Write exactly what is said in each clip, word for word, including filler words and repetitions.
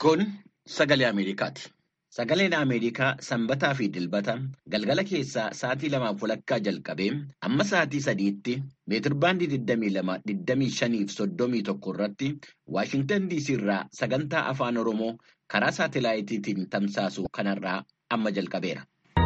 Kun sagalee Ameerikaati. Sagaleen Ameerikaa sanbataa fi dilbata galgala keessaa sa'aatii lamaaf walakkaa jalqabee amma sa'aatii sadiitti meetirbaandii digdamii lama, digdamii shanii fi soddomii tokko irratti Waashintan D C irraa sagantaa afaan Oromoo karaa saatelaayitiin tamsaasu kanarraa amma jalqabeera.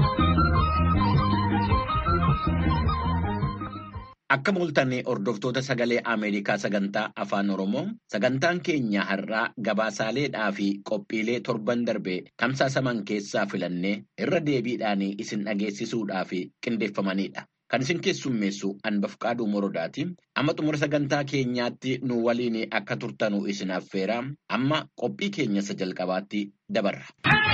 Akka mul'atan hordoftoota sagalee Ameerikaa sagantaa afaan Oromoo sagantaan keenya har'aa gabaasaaleedhaa fi qophiilee torban darbee tamsaasaman keessaa filannee irra deebiidhaan isin dhageessisuudhaaf qindeeffamanidha. Kan isin keessummeessu Anbafqaaduu Morodaati. Amma xumura sagantaa keenyaatti nu waliin akka turtanu isin affeera. Amma qophii keenya isa jalqabaatti dabarra.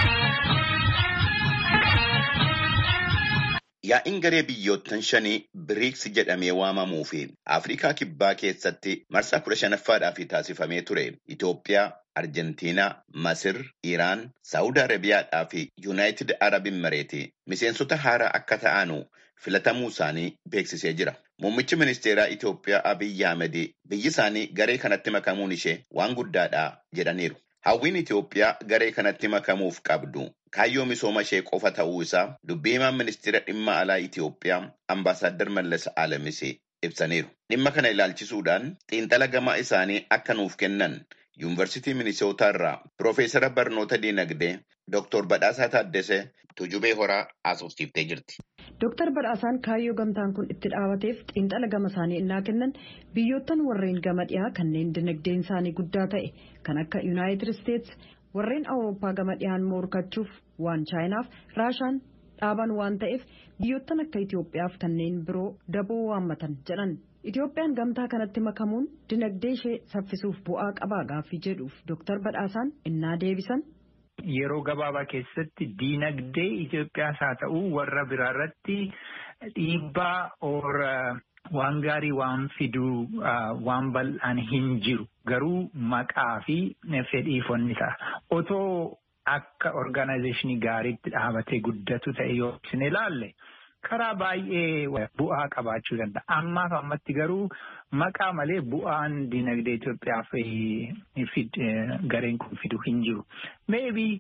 Yaa'in garee biyyoottan shanii biriiks jedhamee waamamuu fi Afrikaa Kibbaa keessatti marsaa kudha shanaffaadhaaf taasifamee ture. Itoophiyaa, Arjentiinaa, Masir, Iraan, Saawud Arabiyaadhaa fi Yuunaayitid Arab Imireetii miseensota haaraa akka ta'anu filatamuu isaanii beeksisee jira. Muummichi ministeeraa Itoophiyaa Abiyyi Ahmed biyyi isaanii garee kanatti makamuun ishee waan guddaadha jedhaniiru. Hawwiin Itoophiyaa garee kanatti makamuuf qabdu kaayyoo misooma ishee qofa ta'uu isaa dubbii himaan ministeera dhimma alaa Itoophiyaa Ambaasaadder Mallas Alamis ibsaniiru. Dhimma kana ilaalchisuudhaan xiinxala gamaa isaanii akka nuuf kennan Yuunivarsiitii Minisootaa irraa Piroofeesara Barnoota Diinagdee Dooktor Badhaasaa Taaddasee Tujubee Horaa haasofsiiftee jirti. Dooktar Badhaasaan kaayyoo gamtaan kun itti dhaabateef xiinxala gama isaanii innaa kennan biyyoottan warreen gama dhiyaa kanneen dinagdeen isaanii guddaa ta'e kan akka Yuunaayitid Isteets warreen Awurooppaa gama dhiyaan morkachuuf waan Chaayinaaf Raashaan dhaaban waan ta'eef biyyoottan akka Itoophiyaaf kanneen biroo daboo waammatan jedhan. Itoophiyaan gamtaa kanatti makamuun dinagdee ishee saffisuuf bu'aa qabaa gaaffii jedhuuf Dooktar Badhaasaan innaa deebisan. Yeroo gabaabaa keessatti diinagdee Itoophiyaas haa ta'u warra biraarratti dhiibbaa or waan gaarii waan fiduu waan bal'aan hin jiru. Garuu maqaa fi fedhiifonni ta'a. Otoo akka orgaanayizeeshinii gaariitti dhaabatee guddatu ta'e yoo isin ilaalle karaa baay'ee bu'aa qabaachuu danda'a. Ammaaf ammatti garuu maqaa malee bu'aan dinagdee Itoophiyaaf gareen kun fidu hin jiru. Maybe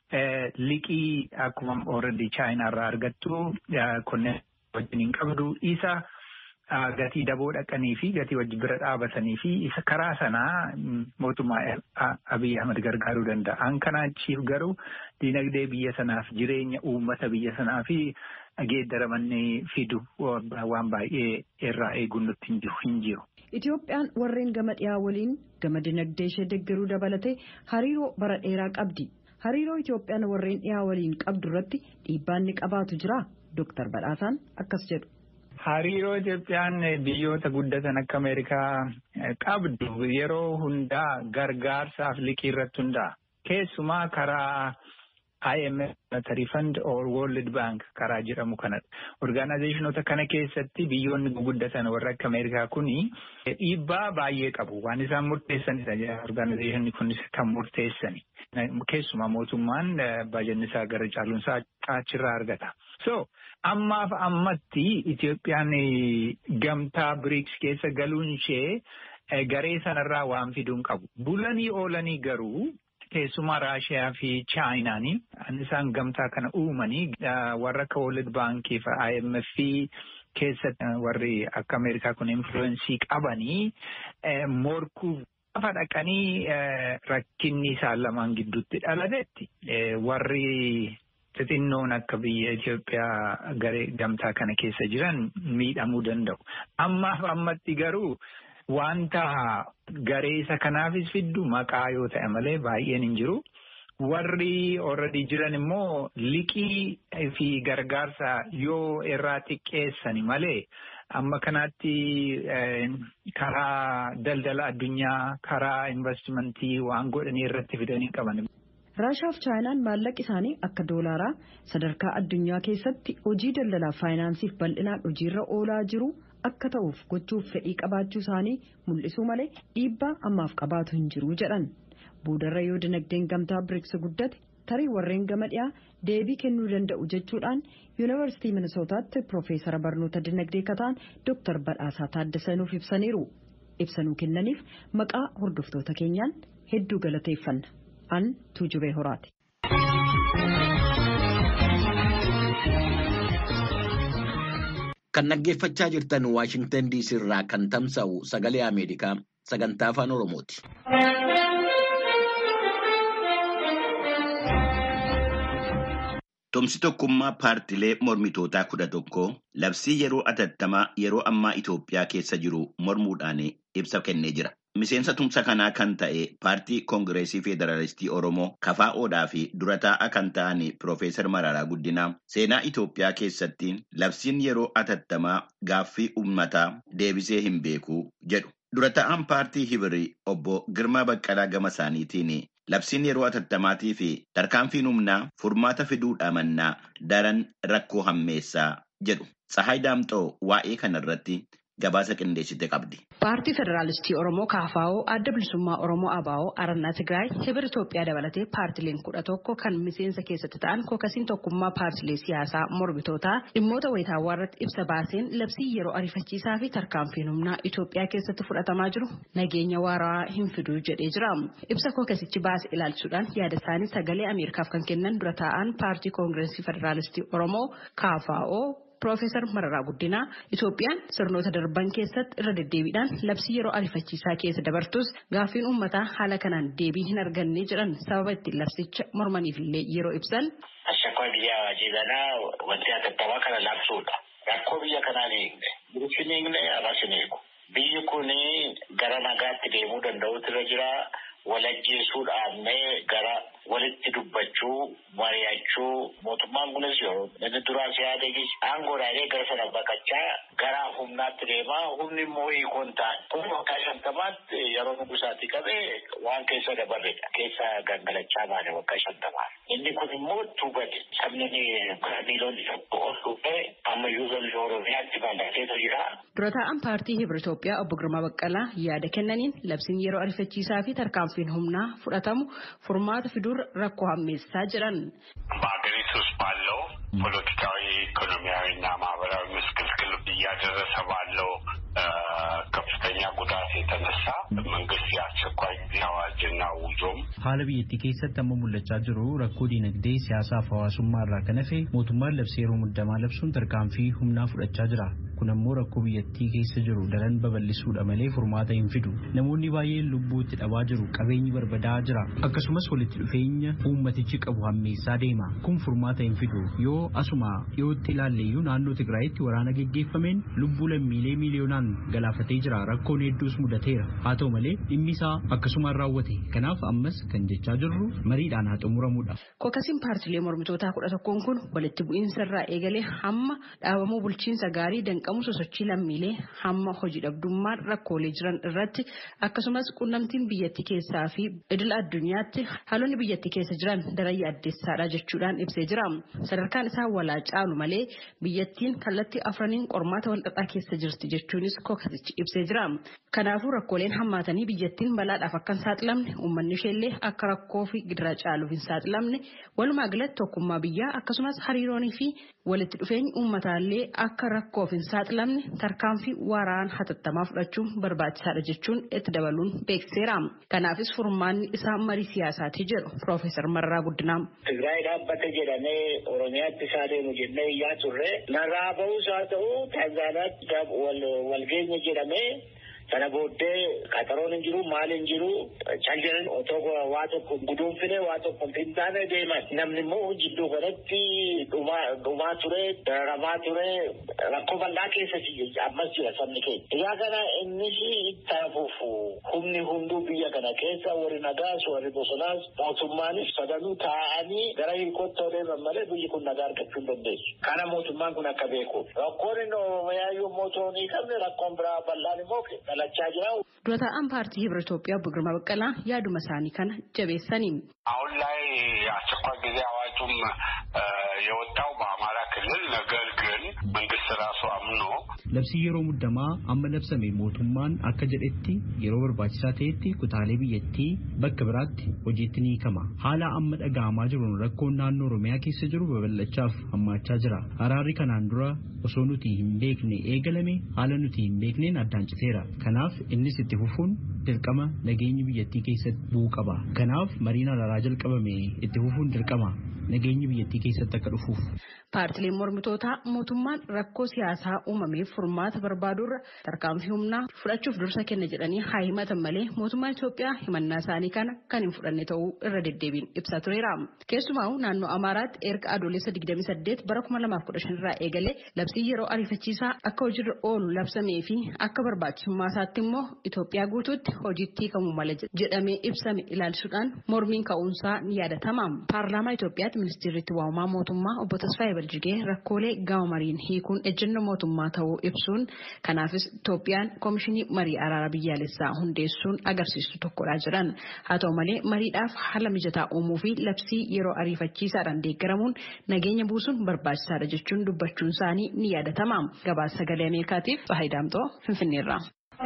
liqii akkuma already Chaayinaa irraa argattu kunneen wajjin hin qabdu isa gatii daboo dhaqanii fi gatii wajjin bira dhaabatanii fi isa karaa sanaa mootummaa Abiyyi Ahmed gargaaruu danda'a. An kanaachiif garuu dinagdee biyya sanaaf jireenya uummata biyya sanaa fi geeddaramanii fidu waan baay'ee irraa eeguun nutti hin jiru. Itoophiyaan warreen gama dhiyaa waliin gama dinagdee ishee deeggaruu dabalatee hariiroo bara dheeraa qabdi. Hariiroo Itoophiyaan warreen dhiyaa waliin qabdu irratti dhiibbaan ni qabaatu jira. Dooktar Badhaasaan akkas jedhu. Hariiroo Itoophiyaan biyyoota guddatan akka Ameerikaa qabdu yeroo hundaa gargaarsaaf liqii irratti hundaa. Keessumaa karaa I M F Monetary Fund or World Bank karaa jedhamu kanadha. Orgaanayizeeshinoota kana keessatti biyyoonni guguddatan warra akka Ameerikaa kuni dhiibbaa baay'ee qabu. Waan isaan murteessanidha. Orgaanayizeeshinni kunis kan murteessani. Keessumaa mootummaan baajanni isaa gara caaluunsaa achirraa argata. So ammaaf ammatti Itoophiyaan gamtaa biriiks keessa galuun ishee garee sanarraa waan fiduun qabu. Bulanii oolanii garuu keessumaa Raashiyaa fi Chaayinaanii isaan gamtaa kana uumanii warra akka World Baankii fi I M F keessatti warri akka Ameerikaa kun influensii qabanii morkuuf lafa dhaqanii rakkinni isaan lamaan gidduutti dhalatetti warri xixinnoon akka biyya Itoophiyaa garee gamtaa kana keessa jiran miidhamuu danda'u. Ammaaf ammatti garuu wanta garee isa kanaafis fiddu maqaa yoo ta'e malee baay'een hin jiru. Warri already jiran immoo liqii fi gargaarsa yoo irraa xiqqeessani malee amma kanaatti karaa daldala addunyaa karaa investimentii waan godhanii irratti fidanii qaban. Raashiyaa fi Chaayinaan maallaqi isaanii akka doolaaraa sadarkaa addunyaa keessatti hojii daldalaa faayinaansiif bal'inaan hojiirra oolaa jiru akka ta'uuf gochuuf fedhii qabaachuu isaanii mul'isuu malee dhiibbaa ammaaf qabaatu hin jiru jedhan. Boodarra yoo dinagdeen gamtaa biriiks guddate tarii warreen gama dhiyaa deebii kennuu danda'u jechuudhaan Yuunivarsiitii Minisootaatti Piroofeesara Barnoota Dinagdee kataan Dooktar Badhaasaa Taaddasee nuuf ibsaniiru. Ibsanuu kennaniif maqaa hordoftoota keenyaan hedduu galateeffanna. An Tuujubee Horaati. Kan dhaggeeffachaa jirtan Waashingtan D C irraa kan tamsa'u sagalee Ameerikaa sagantaa afaan Oromooti. Tumsi tokkummaa paartilee mormitootaa kudha tokko labsii yeroo atattamaa yeroo ammaa Itoophiyaa keessa jiru mormuudhaan ibsa kennee jira. Miseensa tumsa kanaa kan ta'e paartii Koongireesii Federaalistii Oromoo Kafaa'oodhaa fi dura taa'aa kan ta'an Piroofeesar Mararaa Guddinaa seenaa Itoophiyaa keessatti labsiin yeroo atattamaa gaaffii uummataa deebisee hin beeku jedhu. Dura taa'aan paartii Hibirii obbo Girmaa Baqqalaa gama isaaniitiin labsiin yeroo atattamaatii fi tarkaanfiin humnaa furmaata fiduudha mannaa daran rakkoo hammeessaa jedhu. Tsahaay Daamxoo waa'ee kanarratti gabaasa qindeessite qabdi. Paartii Federaalistii Oromoo Kaafaa'oo Adda Bilisummaa Oromoo Abaa'oo Arannaa Tigraay Hibir Itoophiyaa dabalatee paartileen kudha tokko kan miseensa keessatti ta'an kookasiin tokkummaa paartilee siyaasaa mormitootaa dhimmoota wayitaawwaa irratti ibsa baaseen labsii yeroo ariifachiisaa fi tarkaanfiin humnaa Itoophiyaa keessatti fudhatamaa jiru nageenya waaraa hin fiduu jedhee jira. Ibsa kookasichi baase ilaalchuudhaan yaada isaanii sagalee Ameerikaaf kan kennan dura taa'an paartii Koongireesii Federaalistii Oromoo Kaafaa'oo Piroofeesar Mararaa Guddinaa Itoophiyaan sirnoota darban keessatti irra deddeebiidhaan labsii yeroo ariifachiisaa keessa dabartus gaaffiin uummataa haala kanaan deebii hin arganne jedhan sababa ittiin labsicha mormaniif illee yeroo ibsan. Ashakkoo biyya wajibanaa wanti atattamaa kana labsuudha. Rakkoo biyya kanaa ni eegne. Bilishin eegne alas hin eegu. Biyyi kun gara nagaatti deemuu danda'utu irra jira. Walajjeesuudhaan gara walitti dubbachuu, mari'achuu mootummaan kunis yeroo inni duraan siyaadegis aangoodhaalee gara sana baqachaa gara humnaatti deemaa humni immoo hiikoon ta'a. Kun waggaa shantamaatti yeroo nugusaatti qabee waan keessa dabarredha. Keessa gangalachaa baane waggaa shantamaa. Inni kun immoo tuubate sabni miiloonni tokko ol dhufee ammayyuu lolli Oromiyaatti bal'ateetu jira. Dura taa'aan paartii Hibir Itoophiyaa obbo Girmaa Baqqalaa yaada kennaniin labsiin yeroo ariifachiisaa fi tarkaanfiin humnaa fudhatamu furmaata fiduur rakkoo hammeessaa jiran. በሀገሪቱ ውስጥ ባለው ፖለቲካዊ ኢኮኖሚያዊና ማህበራዊ ምስቅልቅል እያደረሰ ባለው ከፍተኛ ጉዳት የተነሳ መንግስት የአስቸኳይ ጊዜ አዋጅና ውጆም haala biyyattii keessatti amma mul'achaa jiru rakkoo diinagdee siyaasaaf hawaasummaa irraa kan hafe mootummaan labsii yeroo muddamaa labsuun tarkaanfii humnaa fudhachaa jira. Kun ammoo rakkoo biyyattii keessa jiru daran babal'isuudha malee furmaata hin fidu. Namoonni baay'een lubbuutti dhabaa jiru, qabeenyi barbadaa jira. Akkasumas walitti dhufeenya uummatichi qabu hammeessaa deema. Kun furmaata hin fidu. Yoo asuma dhiyootti ilaalleeyyuu naannoo Tigraayitti waraana geggeeffameen lubbuu lammiilee miiliyoonaan galaafatee jira. Rakkoon hedduus mudateera. Haa ta'u malee dhimmi isaa akkasumaan raawwate. Kanaaf ammas kan jechaa jirru mariidhaan haa xumuramudha. Kookasiin paartilee mormitootaa kudha tokkoon kun walitti bu'iinsa irraa eegalee hamma dhaabamuu bulchiinsa gaarii danqamu sosochii lammiilee hamma hojii dhabdummaan rakkoolee jiran irratti akkasumas quunnamtiin biyyattii keessaa fi idil addunyaatti haalonni biyyattii keessa jiran daran yaaddeessaadha jechuudhaan ibsee jira. Sadarkaan isaa walaa caalu malee biyyattiin kallattii afraniin qormaata walxaxaa keessa jirti jechuunis kookasichi ibsee jira. Kanaafuu rakkooleen hammaatanii biyyattiin balaadhaaf akka hin saaxilamne uummanni isheellee akka rakkoo fi gidiraa caaluuf hin saaxilamne walumaa galatti tokkummaa biyyaa akkasumas hariiroonii fi walitti dhufeenyi uummataallee akka rakkoof hin saaxilamne tarkaanfii waraanaa hatattamaa fudhachuun barbaachisaadha jechuun itti dabaluun beeksiseera. Kanaafis furmaanni isaa marii siyaasaati jedhu Piroofeesar Mararaa Guddinaa. Tigraay dhaabbate jedhamee Oromiyaatti isaa deemu jennee iyyaa turre narraa ba'uus haa ta'u Tanzaaniyaatti walgeenya jedhamee sana booddee qaxaroon hin jiru maal hin jiru caljalan otoo waa tokko guduunfine waa tokko hin taane deeman namni immoo jidduu kanatti dhumaa ture dararamaa ture rakkoo bal'aa keessa ammas jira sabni keenya. Egaa kana innis ittaafuuf humni hunduu biyya kana keessa warri nagaas warri bosonaas mootummaanis sadanuu taa'anii gara hiikootti deeman malee biyyi kun nagaa argachuu hin dandeessu. Kana mootummaan kun akka beeku rakkoon inni Oromiyaayyuu mootummaa hin qabne rakkoon biraa bal'aan immoo dura taa'aan paartii Hibir Itoophiyaa obbo Girmaa Baqqalaa yaaduma isaanii kana jabeessanii አሁን ላይ አስቸኳይ ጊዜ አዋጁም የወጣው በአማራ ክልል ነገር ግን መንግስት ራሱ አምኖ labsii yeroo muddamaa amma labsame mootummaan akka jedhetti yeroo barbaachisaa ta'etti kutaalee biyyattii bakka biraatti hojiitti ni hiikama. Haala amma dhaga'amaa jiruun rakkoon naannoo Oromiyaa keessa jiru babal'achaaf hammaachaa jira. Araarri kanaan dura osoo nuti hin beekne eegalame haala nuti hin beekneen addaan citeera. Kanaaf innis itti fufuun dirqama nageenyi biyyattii keessatti bu'uu qaba. Kanaaf mariin araaraa jalqabame itti fufuun dirqama nageenyi biyyattii keessatti akka dhufuuf. Paartileen mormitootaa mootummaan rakkoo siyaasaa uumameef furmaata barbaadurra tarkaanfii humnaa fudhachuuf dursa kenna jedhanii haa himatan malee mootummaan Itoophiyaa himannaa isaanii kana kan hin fudhanne ta'uu irra deddeebiin ibsaa tureera. Keessumaa naannoo Amaaraatti erga adoolessa digdamii saddeet bara kuma lamaaf kudha shan irraa eegalee labsii yeroo ariifachiisaa akka hojiirra oolu labsamee fi akka barbaachisummaa isaatti immoo Itoophiyaa guutuutti hojiitti hiikamuu mala jedhamee ibsame ilaalchisuudhaan mormiin ka'uunsaa ni yaadatama. Paarlaamaa Itoophiyaatti ministeerri itti waamamaa mootummaa obbo Tasfaayee Baljigee rakkoolee gama mariin hiikuun ejjennoo mootummaa ta'uu ibsuun kanaafis Itoophiyaan koomishinii marii araara biyyaalessaa hundeessuun agarsiistu tokkodha jedhan. Haa ta'u malee mariidhaaf haala mijataa uumuu fi labsii yeroo ariifachiisaadhaan deeggaramuun nageenya buusuun barbaachisaadha jechuun dubbachuun isaanii ni yaadatama. Gabaasa sagalee Ameerikaatiif Tsahaay Daamxoo Finfinneerraa.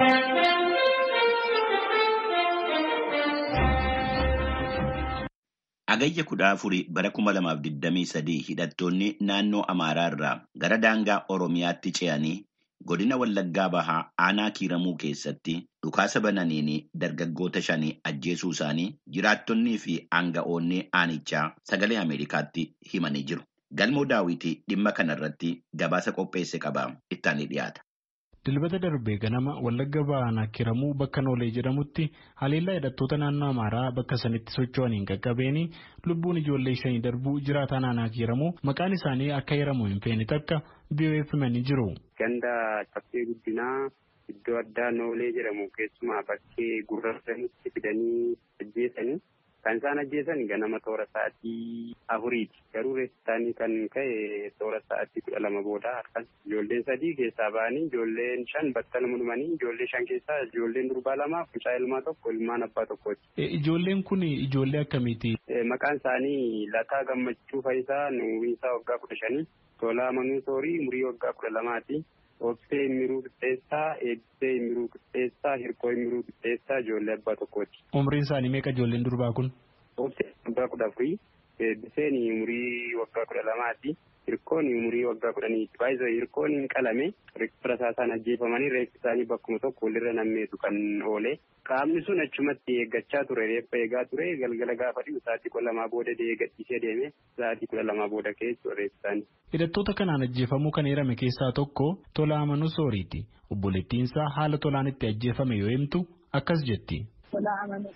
Agayya kudha afurii bara kuma lamaaf digdamii sadii hidhattoonni naannoo Amaaraa irraa gara daangaa Oromiyaatti ce'anii godina Wallaggaa Bahaa aanaa Kiiramuu keessatti dhukaasa bananiin dargaggoota shanii ajjeesuu isaanii jiraattonnii fi aanga'oonni aanichaa sagalee Ameerikaatti himanii jiru. Galmoo Daawwitii dhimma kanarratti gabaasa qopheesse qaba ittaanii dhiyaata. Dilbata darbee ganama Wallagga Bahaa Kiiramuu bakka Noolee jedhamutti haleellaa hidhattoota naannoo Amaaraa bakka sanitti socho'aniin qaqqabeeni lubbuun ijoollee shanii darbuu jiraataa naannoo Kiiramuu maqaan isaanii akka heeramu hin feene takka beeksifamanii jiru. Ganda caffee guddinaa iddoo addaa Noolee jedhamu keessumaa bakkee gurraachanitti fidanii ajjeesanii kan isaan ajjeesan ganama toora sa'aatii afuriiti. Garuu reessaanii kan ka'e toora sa'aatii kudha lama booda harkan ijoolleen sadii keessaa ba'anii ijoolleen shan battaluma dhumanii ijoollee shan keessaa ijoolleen durbaa lama mucaa ilmaa tokko ilmaan abbaa tokkooti. Ijoolleen kun ijoollee akkamiiti? Maqaan isaanii Lataa Gammachuu Fayisaa umurii isaa waggaa kudha shanii, Tolaa Manuu Soorii umurii waggaa kudha lamaati. Obsee Immiruu Qixxeessaa, Eebbisee Immiruu Qixxeessaa, Hirkoo Immiruu Qixxeessaa ijoollee abbaa tokkooti. Umriin isaanii meeqa ijoolleen durbaa kun? Obsee waggaa kudha afurii, Eebbiseen umurii waggaa kudha lamaati, Hirkoon umurii waggaa kudhaniiti. Baay'ee Hirkoon hin qalame reeffa isaanii ajjeefamanii reeffi isaanii bakkuma tokko walirra nammeetu kan oole. Qaamni sun achumatti eeggachaa ture reeffa eegaa ture galgala gaafa dhiyu sa'aatii kudha lamaa booda deegadhiisee deeme sa'aatii kudha lamaa booda keessa reeffi isaanii. Hidhattoota kanaan ajjeefamuu kan eerame keessaa tokko Tolaa Manuu Sooriiti. Obboleettiinsaa haala Tolaan itti ajjeefame yoo himtu akkas jetti. Tolaa Manuu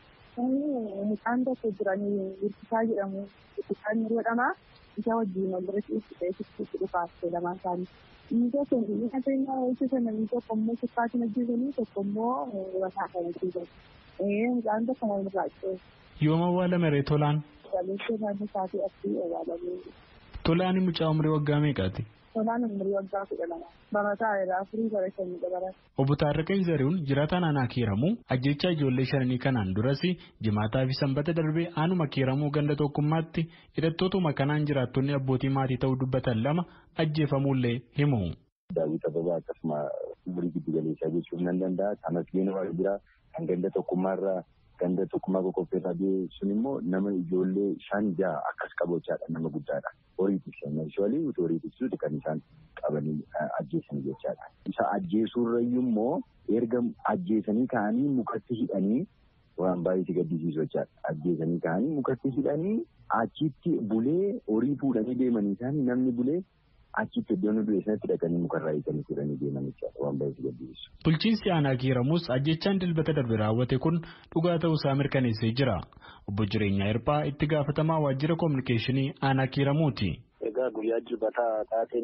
mucaan tokko jiranii Hirkisaa jedhamu Hirkisaan yeroo isa wajjin wal irratti ibsitee dhufaastee lamaan isaanii. Inni tokko inni adeemaa hojjetan inni tokko immoo sukkaatiin ajjeesanii tokko immoo mataa kan ajjeesan. Mucaan tokko nama irraa ajjeesan. Yooma awwaalame ree Tolaan? Walitti naannoo isaatii asii awwaalame. Tolaan mucaa umrii waggaa meeqaati? Tolaan umrii waggaa kudha lama. Barataa irraa afurii bara shanii dabalata. Obbo Taarraqeen Zarihuun jiraataa naannoo Kiiramuu ajjechaa ijoollee shanii kanaan duras jimaataa fi sanbata darbee aanuma Kiiramuu ganda tokkummaatti hidhattootuma kanaan jiraattonni abbootii maatii ta'uu dubbatan lama ajjeefamuullee himu. Daawwiti Ababaa akkasuma umurii giddu galeessaa jechuun nan danda'a. Kanas geenuma jira kan ganda tokkummaarraa ganda tokkummaa qoqqoofeerraa biyya sun immoo nama ijoollee shan ja'a akkas qabochaadha nama guddaadha. Horii tiksan ishoolee utuu horii tiksuuti kan isaan qabanii ajjeesan jechaadha. Isa ajjeesuurrayyuu immoo erga ajjeesanii ka'anii mukatti hidhanii waan baay'ee gaddisiisu jechaadha. Ajjeesanii ka'anii mukatti hidhanii achitti bulee horii fuudhanii deemanii isaanii namni bulee achitti iddoo nu du'e sanatti dhaqanii mukarraa eeganii fuudhanii deeman jechaadha waan baay'ee gaddisiisu. Bulchiinsi aanaa Kiiramuus ajjechaan dilbata darbe raawwate kun dhugaa ta'uusaa mirkaneessee jira. Obbo Jireenyaa Hirphaa itti gaafatamaa waajjira koominikeeshinii aanaa Kiiramuuti. Egaa guyyaa dilbataa taateen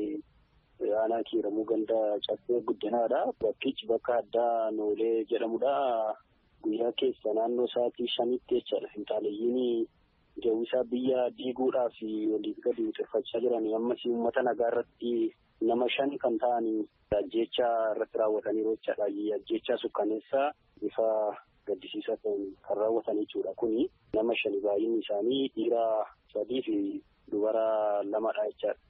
ta'e aanaa Kiiramuu ganda caffee guddinaadha. Bakkichi bakka addaa Noolee jedhamudha. Guyyaa keessa naannoo sa'aatii shanitti jechaadha. Finxaaleeyyiin jawwisaa biyya diiguudhaaf waliif gadi xirfachaa jiran ammas uummata nagaa irratti nama shan kan ta'an ajjechaa irratti raawwatanii jechaadha. Ajjechaa sukkaneessaa bifa gaddisiisaa ta'een kan raawwatan jechuudha. Kuni nama shani baay'inni isaanii dhiira sadii fi dubara lamadha jechaadha.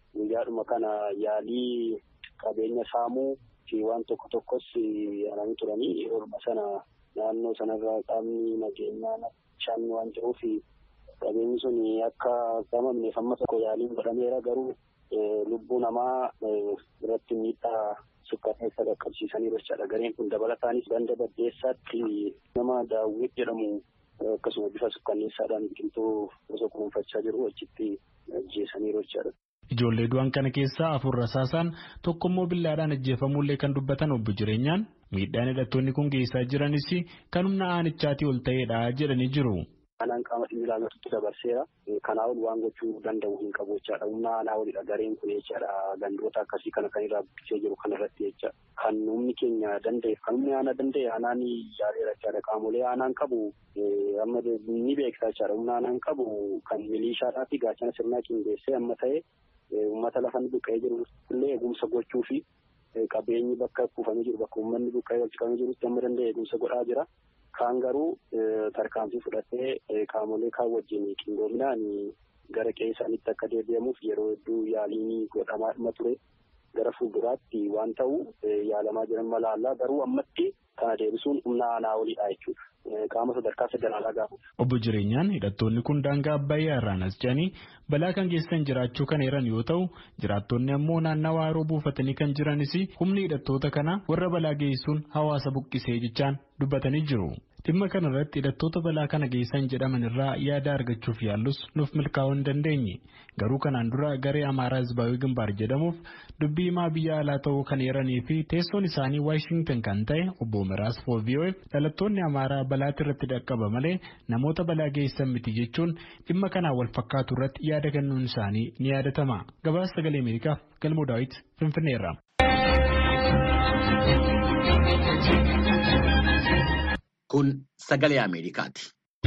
guyyaadhuma kana yaalii qabeenya saamuu fi waan tokko tokkos yaalanii turanii orma sana naannoo sanarraa qaamni nageenyaa shan waan jiruuf qabeenyi sun akka qabamneef amma tokko yaaliin godhameera garuu lubbuu namaa irratti miidhaa sukkanneessa qaqqabsiisanii jechaadha. Gareen kun dabalataanis ganda baddeessaatti nama daawwit jedhamu akkasuma bifa sukkanneessaadhaan biqiltuu osoo kunuunfachaa jiru achitti ajjeesanii jechaadha. Ijoollee du'an kana keessaa afur rasaasaan tokkommoo billaadhaan ajjeefamullee kan dubbatan obbo Jireenyaan miidhaan hidhattoonni kun geessaa jiranis kan humna aanichaatii ol ta'edha jedhanii jiru. Aanaan qaama dhimmi ilaallatutti dabarseera. Kanaa ol waan gochuu danda'u hin qabu jechaadha. Humna aanaa olidha gareen kun jechaadha. Gandoota akkasii kana kan irraa buqqisee jiru kanarratti jecha. Kan humni keenya danda'e kan humni aanaa danda'e aanaan yaaleera jechaadha. Qaamolee aanaan qabu amma ni beeksa jechaadha. Humna aanaan qabu kan milishaadhaa fi gaachana sirnaa qindeessee amma ta'e uummata lafa inni buqqa'ee jiru illee eegumsa gochuu fi qabeenyi bakka kuufamee jiru bakka uummanni buqqa'ee wal qabamee jirutti amma danda'e eegumsa godhaa jira. Kaan garuu tarkaanfii fudhatee qaamolee kaan wajjin qindoominaan gara qe'ee isaaniitti akka deebi'amuuf yeroo hedduu yaaliin godhamaa ture gara fuulduraatti waan ta'u yaalamaa jiran malaallaa garuu ammatti kana deebisuun humna aanaa olidha jechuudha. Qaama sadarkaa federaalaa gaafa. Obbo Jireenyaan hidhattoonni kun daangaa Abbayyaa irraan as jedhanii balaa kan geessan jiraachuu kan eeran yoo ta'u jiraattonni ammoo naannawaa haroo buufatanii kan jiranis humni hidhattoota kana warra balaa geessuun hawaasa buqqisee jechaan dubbatanii jiru. Dhimma kana irratti hidhattoota balaa kana geessan jedhaman irraa yaada argachuuf yaallus nuuf milkaa'uu hin dandeenye. Garuu kanaan dura garee Amaaraa Hizbaawii Gimbaar jedhamuuf dubbii himaa biyya alaa ta'uu kan eeranii fi teessoon isaanii Waashingtan kan ta'e obbo Miraas Fooviyoo dhalattoonni Amaaraa balaatti irratti dhaqqaba malee namoota balaa geessan miti jechuun dhimma kanaan wal fakkaatu irratti yaada kennuun isaanii ni yaadatama. Gabaasa Sagalee Ameerikaaf Galmoo Daawit Finfinneerra. Kun Sagalee Ameerikaati.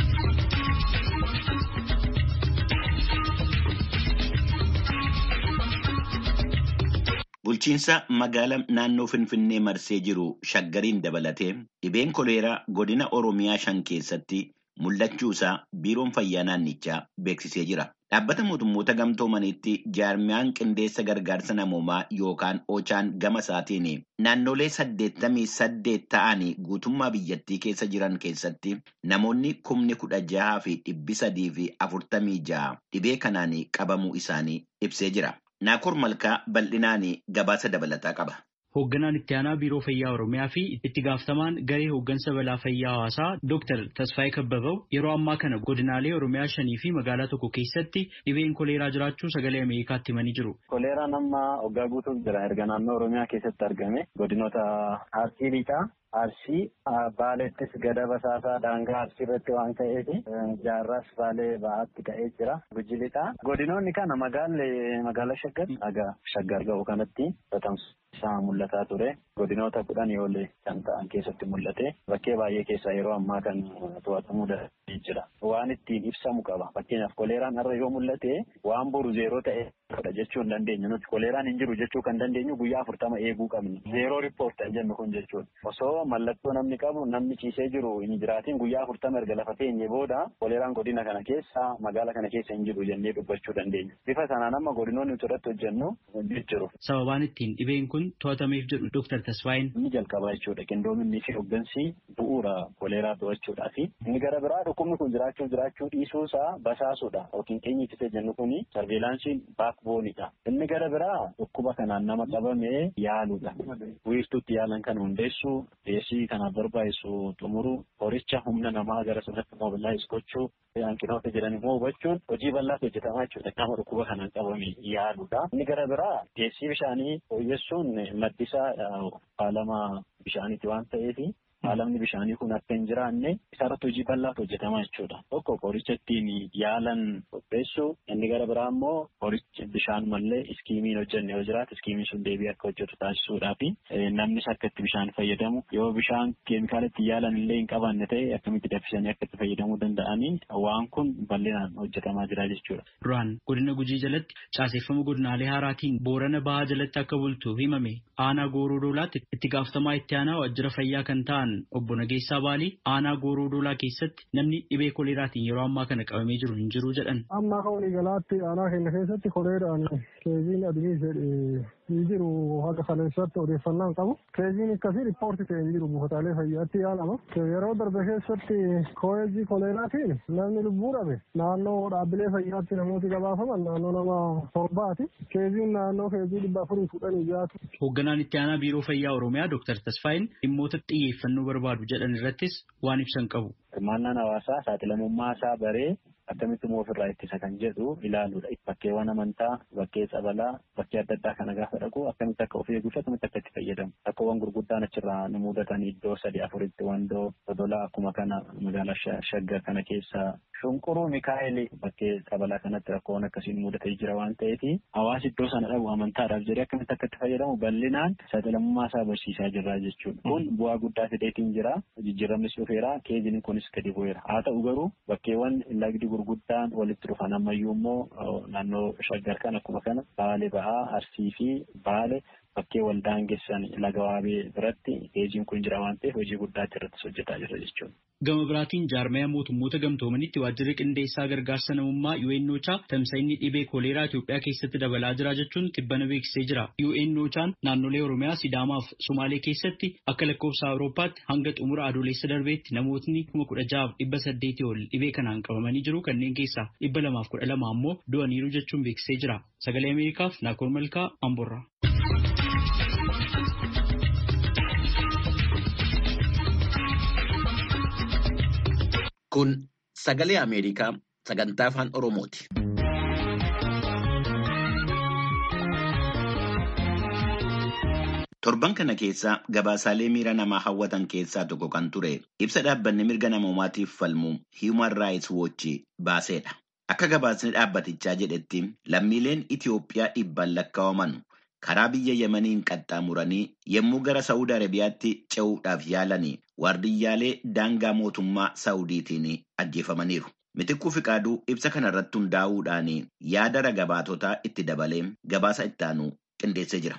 Bulchiinsa magaalaa naannoo Finfinnee marsee jiru shaggariin dabalatee dhibeen koleeraa godina Oromiyaa shan keessatti mul'achuusaa biiroon fayyaa naannichaa beeksisee jira. Dhaabbata mootummoota gamtoomaniitti jaarmiyaan qindeessa gargaarsa namoomaa yookaan ochaan gama isaatiin naannolee saddeettamii saddeet ta'anii guutummaa biyyattii keessa jiran keessatti namoonni kumni kudha jahaa fi dhibbi sadii fi afurtamii jaha dhibee kanaan qabamuu isaanii ibsee jira. Naakoor Malkaa bal'inaan gabaasa dabalataa qaba. Hoogganaan itti aanaa biiroo fayyaa Oromiyaa fi itti gaafatamaan garee hooggansa balaa fayyaa hawaasaa Dooktar Tasfaayee Kabbabaw yeroo ammaa kana godinaalee Oromiyaa shanii fi magaalaa tokko keessatti dhibeen koleeraa jiraachuu sagalee Ameerikaatti himanii jiru. Koleeraan amma waggaa guutuuf jira erga naannoo Oromiyaa keessatti argame godinoota Arsii Lixaa, Arsii Baaleettis gada basaasaa daangaa Arsii irratti waan ta'eef jaarraas Baalee ba'aatti ka'ee jira. Guji Lixaa godinoonni kana magaalaa Shaggar aga Shaggar ga'u kanatti tatamsu. Isaa mul'ataa ture godinoota kudhanii olii kan ta'an keessatti mul'ate bakkee baay'ee keessaa yeroo ammaa kan to'atamuu danda'ee jira. Waan ittiin ibsamu qaba. Fakkeenyaaf koleeraan har'a yoo mul'ate waan boru zeeroo ta'e fudha jechuu hin dandeenyu. Nuti koleeraan hin jiru jechuu kan dandeenyu guyyaa afurtama eeguu qabna. Zeeroo riippoorta jennu kun jechuudha. Osoo mallattoo namni qabu namni ciisee jiru hin jiraatiin guyyaa afurtama erga lafa teenye booda koleeraan godina kana keessa magaala kana keessa hin jiru jennee dubbachuu dandeenya. Bifa sanaan amma godinoonni nuti irratti hojjennu jiru. Sababaan ittiin dhibeen kun to'atameef jedhu Dooktar Tasfaayeen. Inni jalqabaa jechuudha. Qindoominni fi hooggansi bu'uura koleeraa to'achuudhaa fi inni gara biraa dhukkubni kun jiraachuu jiraachuu dhiisuu isaa basaasuudha. Yookiin keenya ittisa jennu kuni sarveelaansiin baakboonidha. Inni gara biraa dhukkuba kanaan nama qabamee yaaluudha. Wiirtuutti yaalan kan hundeessu deessii kanaaf barbaachisu xumuru horicha humna namaa gara sanatti mobilaayiz gochuu hanqinoota jedhan immoo hubachuun hojii bal'aatu hojjetamaa jechuudha. Nama dhukkuba kanaan qabame yaaluudha. Inni gara biraa deessii bishaanii fooyyessuun maddisaa faalama bishaaniiti waan ta'eef faalamni bishaanii kun akka hin jiraanne isarratti hojii bal'aatu hojjetamaa jechuudha. Tokko qoricha ittiin yaalan qopheessu inni gara biraa immoo qoricha bishaan mallee iskiimiin hojjenne yoo jiraate iskiimiin sun deebii akka hojjetu taasisuudhaa fi namnis akka itti bishaan fayyadamu yoo bishaan keemikaala itti yaalan illee hin qabaanne ta'e akkamitti danfisanii akka itti fayyadamuu danda'anii waan kun bal'inaan hojjetamaa jira jechuudha. Duraan godina Gujii jalatti caaseffama godinaalee haaraatiin Boorana Bahaa jalatti akka bultuuf himame aanaa Gooroo Doolaatti itti gaafatamaa itti aanaa waajjira fayyaa kan ta'an dubbatan obbo Nageessaa Baalii aanaa Gooroo Doolaa keessatti namni dhibee koleeraatiin yeroo ammaa kana qabamee jiru hin jiru jedhan. Amma akka waliigalaatti aanaa keenya keessatti koleeraan keeziin adii jedhee hin jiru haga kaleessatti odeeffannaan qabu. Keeziin akkasii riippoortii ta'e hin jiru buufataalee fayyaatti yaalama. Yeroo darbe keessatti koleejii koleeraatiin namni lubbuu dhabe naannoo dhaabbilee fayyaatti namooti gabaafaman naannoo nama torbaati. Keeziin naannoo keezii dhibba afurii fudhanii jaatu. Hoogganaan itti aanaa biiroo fayyaa Oromiyaa Dooktar Tasfaayin dhimmoota xiyyeeffannoo barbaadu jedhan irrattis waan ibsan qabu. Hirmaannaan hawaasaa saaxilamummaa isaa baree akkamitti immoo ofirraa ittisa kan jedhu ilaaluudha. Bakkeewwan amantaa, bakkee sabalaa, bakkee adda addaa kana gaafa dhaqu akkamitti akka of eeguuf akkamitti akka itti fayyadamu. Rakkoowwan gurguddaan achirraa nu mudatan iddoo sadii afuritti wandoo dodolaa akkuma kana magaalaa Shaggar kana keessa Shunquruu Mikaa'el bakkee sabalaa kanatti rakkoowwan akkasiin mudatee jira waan ta'eef hawaasi iddoo sana dhabu amantaadhaaf jedhee akkamitti akka itti fayyadamu bal'inaan saaxilamummaa isaa barsiisaa jirra jechuudha. Kun bu'aa guddaa fideetiin jira. Jijjiiramnis dhufeera. Keeziin kunis gadi bu'eera. Haa ta'u garuu bakkeewwan lagdi gurguddaan walitti dhufan ammayyuu immoo naannoo Shaggar kan akkuma kana Baalee Ba'aa, Arsii fi Baalee bakkee waldaangessan laga Waabee biratti keeziin kun jira waan ta'eef hojii guddaatti irratti hojjetaa jira jechuudha. Gama biraatiin jaarmaya mootummoota gamtoomanitti waajjirri qindeessaa gargaarsa namummaa U N O C H A tamsa'inni dhibee koleeraa Itoophiyaa keessatti dabalaa jira jechuun tibbana beeksisee jira. U N O C H An naannolee Oromiyaa, Sidaamaa fi Somaalee keessatti akka lakkoofsa Awurooppaatti hanga xumura adoolessa darbeetti namootni kuma kudha jahaaf dhibba saddeetii ol dhibee kanaan qabamanii jiru. Kanneen keessaa dhibba lamaaf kudha lama ammoo du'aniiru jechuun beeksisee jira. Sagalee Ameerikaaf Naakoor Malkaa Amborraa. Kun sagalee Ameerikaa sagantaa afaan Oromooti. Torban kana keessa gabaasaalee miira namaa hawwatan keessaa tokko kan ture ibsa dhaabbanni mirga namoomaatiif falmu Human Rights Watch baaseedha. Akka gabaasni dhaabbatichaa jedhetti lammiileen Itiyoophiyaa dhibbaan lakkaa'aman karaa biyya Yemeniin qaxxaamuranii yommuu gara Saawud Arabiyaatti ce'uudhaaf yaalanii waardiyyaalee daangaa mootummaa Saawudiitiin ajjeefamaniiru. Mitikkuu Fiqaaduu ibsa kanarratti hundaa'uudhaan yaada ragabaatotaa itti dabalee gabaasa itti aanu qindeessee jira.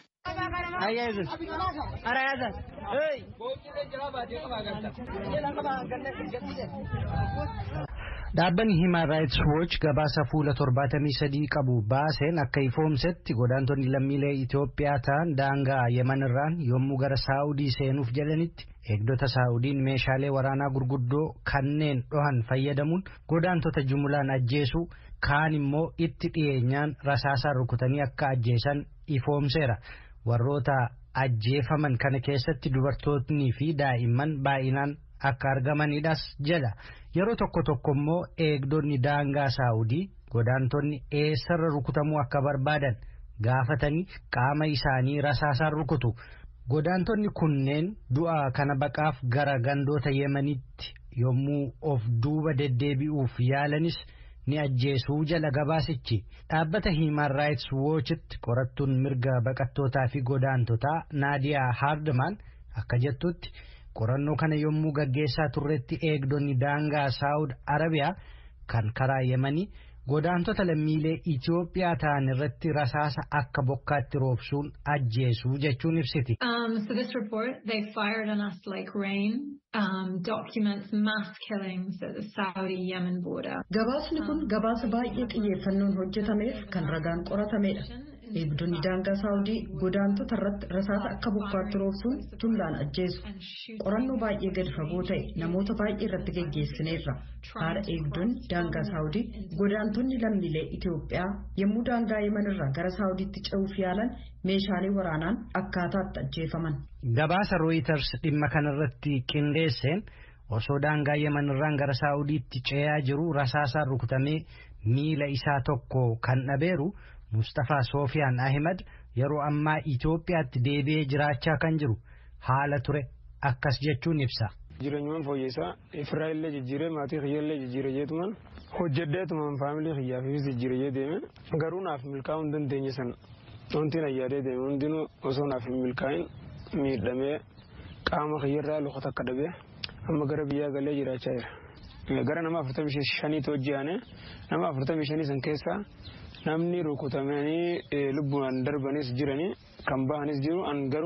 Dhaabbanni Human Rights Watch gabaasa fuula torbaatamii sadii qabu baaseen akka ifoomsetti godaantonni lammiilee Itoophiyaa ta'an daangaa Yemenirraan yommuu gara Saawudii seenuuf jedhanitti eegdota Saawudiin meeshaalee waraanaa gurguddoo kanneen dhohan fayyadamuun godaantota jumlaan ajjeesuu kaan immoo itti dhiyeenyaan rasaasaan rukutanii akka ajjeesan ifoomseera. Warroota ajjeefaman kana keessatti dubartootni fi daa'imman baay'inaan akka argamanidhas jedha. Yeroo tokko tokko immoo eegdonni daangaa Saawudii godaantonni eessarra rukutamuu akka barbaadan gaafatanii qaama isaanii rasaasaan rukutu. Godaantonni kunneen du'a kana baqaaf gara gandoota Yemenitti yommuu of duuba deddeebi'uuf yaalanis ni ajjeesuu jala gabaasichi. Dhaabbata Human Rights Watchitti qorattuun mirga baqattootaa fi godaantotaa Naadiyaa Hardman akka jettutti qorannoo kana yommuu gaggeessaa turretti eegdonni daangaa Saawud Arabiyaa kan karaa Yemanii godaantota lammiilee Itoophiyaa ta'an irratti rasaasa akka bokkaatti roobsuun ajjeesuu jechuun ibsiti. Um, so this report, they fired on us like rain, um, documents mass killings at the Saudi-Yemen border. Gabaasni kun gabaasa baay'ee xiyyeeffannoon hojjetameef kan ragaan qoratamedha. Eegdonni daangaa Saawudii godaantota irratti rasaasa akka bokkaatti roobsuun jumlaan ajjeesu. Qorannoo baay'ee gadi fagoo ta'e namoota baay'ee irratti geggeessineerra. Haala eegdonni daangaa Saawudii godaantonni lammiilee Itoophiyaa yommuu daangaa Yemenirraa gara Saawudiitti ce'uuf yaalan meeshaalee waraanaan akkaataatti ajjeefaman. Gabaasa Reuters dhimma kanarratti qindeesseen osoo daangaa Yemenirraan gara Saawudiitti ce'aa jiru rasaasaan rukutamee miila isaa tokko kan dhabeeru Mustafa Sofiyaan Ahmed yeroo ammaa Itoophiyaatti deebi'ee jiraachaa kan jiru haala ture akkas jechuun ibsa. Jireenyumaan fooyyessaa Israa'ellee jijjiiree maatii kiyyaallee jijjiiree jeetumaan hojjedheetumaan faamilii kiyyaafis jijjiiree deeme garuu naaf milkaa'uu hin dandeenye sana wanti na yaadee deeme hundinuu osoo naaf hin milkaa'in miidhamee qaama kiyyarraa luka takka dhabee amma gara biyyaa galee jiraachaa jira. Gara nama afurtamii shaniitu hojjeane nama afurtamii shanii san keessaa namni rukutamanii lubbuudhaan darbanis jiranii kan bahanis jiru an garuu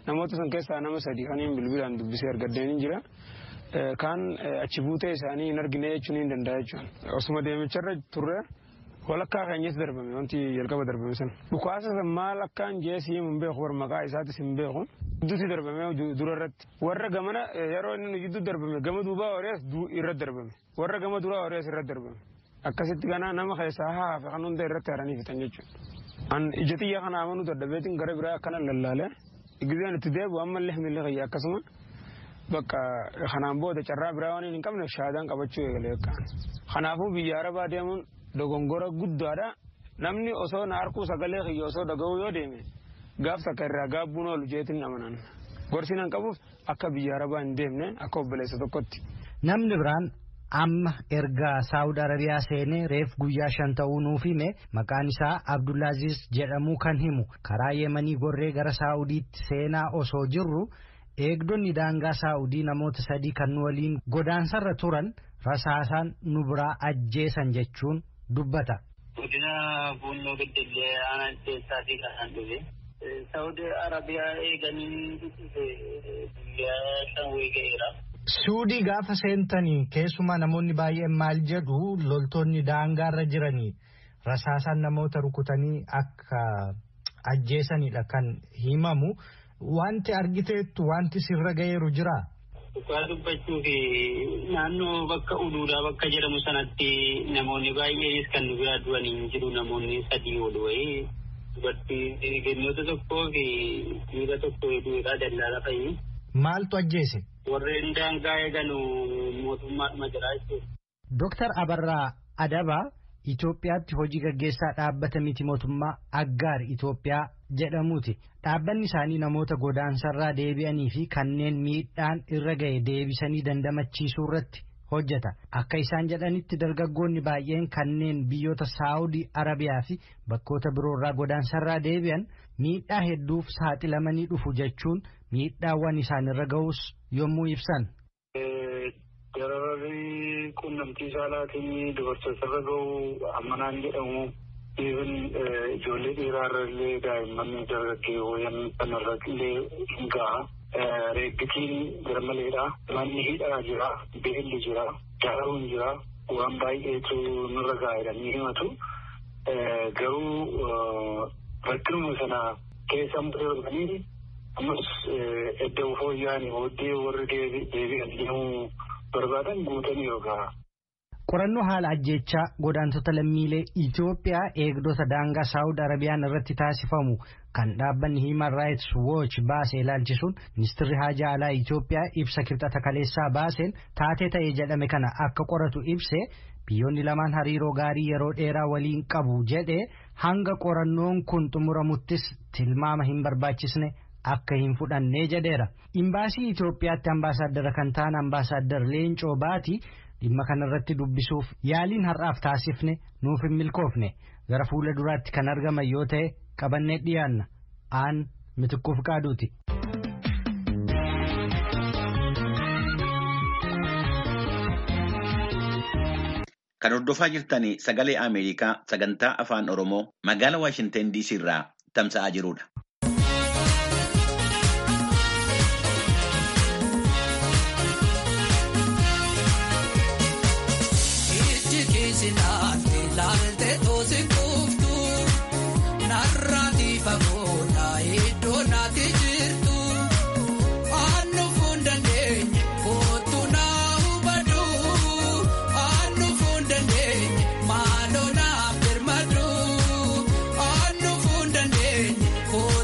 namoota san keessaa nama sadii kaniin bilbilaan dubbisee argadeen jira. Kan achi buutee isaanii hin argine jechuun hin danda'a jechuudha. Osuma deemicharra turre walakkaa keenyas darbame wanti jalqaba darbame sana. Dhukaasa san maal akkaan jeesii hin beeku war maqaa isaatis hin beeku. Gidduutti darbame dura irratti. Warra gamana yeroo inni gidduu darbame gama duubaa horees irratti darbame. Warra gama duraa horees irratti darbame. Akkasitti kana nama keessaa haafe kan hunda irratti haranii fitan jechuudha. An ija xiyyaa kana amanuu dadhabeetiin gara biraa akkana lallaale. Gizeen itti deebi'u ammallee himillee qayyaa akkasuma. Bakka kanaan booda carraa biraa waan hin qabne shaadaan qabachuu eegalee kaan. Kanaafuu biyya Arabaa deemuun dogongora guddaadha. Namni osoo na harkuu sagalee kiyya osoo dhaga'uu yoo deeme gaaf takka irraa gaabbuun oolu jeetiin amanan. Gorsiin an qabuuf akka biyya Arabaa hin deemne akka obboleessa tokkotti. Namni biraan amma erga Saawud Arabiyaa seenee reef guyyaa shan ta'uu nuuf hime maqaan isaa Abdullaaziz jedhamuu kan himu karaa Yemanii gorree gara Saawudiitti seenaa osoo jirru eegdonni daangaa Saawudii namoota sadii kan nu waliin godaansarra turan rasaasaan nu biraa ajjeesan jechuun dubbata. Godina Buunoo Beddellee aanaa keessaa fi kan dhufe Saawud Arabiyaa eeganii guyyaa shan weegeera. Suudii gaafa seentanii keessumaa namoonni baay'een maal jedhu loltoonni daangaarra jiranii rasaasaan namoota rukutanii akka ajjeesanidha kan himamu. Wanti argiteettu wanti sirra ga'eeru jira. Dhugaa dubbachuu fi naannoo bakka uluudhaa bakka jedhamu sanatti namoonni baay'eenis kan nu biraa du'anii jiru namoonni sadii ol wayii dubartii gannoota tokkoo fi dhiira tokko du'eedhaa dallaala fa'i. Maaltu ajjeese? Warreen daangaa eeganu mootummaadhuma jira jechuudha. Dooktar Abarraa Adabaa Itoophiyaatti hojii gaggeessaa dhaabbata miti mootummaa Aggaar Itoophiyaa jedhamuuti. Dhaabbanni isaanii namoota godaansarraa deebi'anii fi kanneen miidhaan irra ga'e deebisanii dandamachiisuu irratti hojjeta. Akka isaan jedhanitti dargaggoonni baay'een kanneen biyyoota Saawudii Arabiyaa fi bakkoota biroorraa godaansarraa deebi'an miidhaa hedduuf saaxilamanii dhufu jechuun miidhaawwan isaan irra ga'us yommuu ibsan. Dararri quunnamtii saalaatiin dubartoota irra ga'u ammanaan jedhamu even ijoollee dhiiraarra illee daa'imman dargaggeewwan kanarra illee hin ga'a. Reeggitiin garmaleedha. Manni hidhaa jira. Beelli jira. Daaruun jira. Waan baay'eetu nurra gaa'edha ni himatu. Garuu rakkinuma sana keessa mudanii ammas edda fooyya'anii booddee warri deebi'an deemuu barbaadan guutanii yookaan. Qorannoo haala ajjechaa godaantota lammiilee Itoophiyaa eegdota daangaa Saawud Arabiyaan irratti taasifamu kan dhaabbanni Human Rights Watch baase ilaalchisuun ministeerri haajaa alaa Itoophiyaa ibsa kibxata kaleessaa baaseen taatee ta'ee jedhame kana akka qoratu ibse biyyoonni lamaan hariiroo gaarii yeroo dheeraa waliin qabu jedhee hanga qorannoon kun xumuramuttis tilmaama hin barbaachisne akka hin fudhannee jedheera. Imbaasii Itoophiyaatti ambaasaaddara kan ta'an ambaasaaddar Leencoo Baati dhimma kanarratti dubbisuuf yaaliin har'aaf taasifne nuuf hin milkoofne gara fuula duraatti kan argaman yoo ta'e qabannee dhiyaanna. Aan Mitikkuuf Qaaduuti. Kan hordofaa jirtanii sagalee Ameerikaa sagantaa afaan Oromoo magaalaa Waashinten D C irraa tamsa'aa jirudha. Oh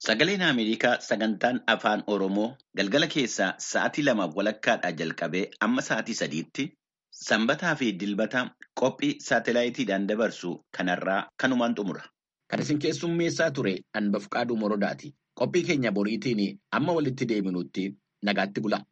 Sagaleen Ameerikaa sagantaan afaan Oromoo galgala keessaa sa'aatii lama walakkaadhaa jalqabee amma sa'aatii sadiitti sanbataa fi dilbata qophii saatalaayitiidhaan dabarsu kanarraa kanumaan xumura. Kan isin keessummeessaa ture Anbafqaaduu Morodaati. Qophii keenya boriitiin amma walitti deebinutti nagaatti bula.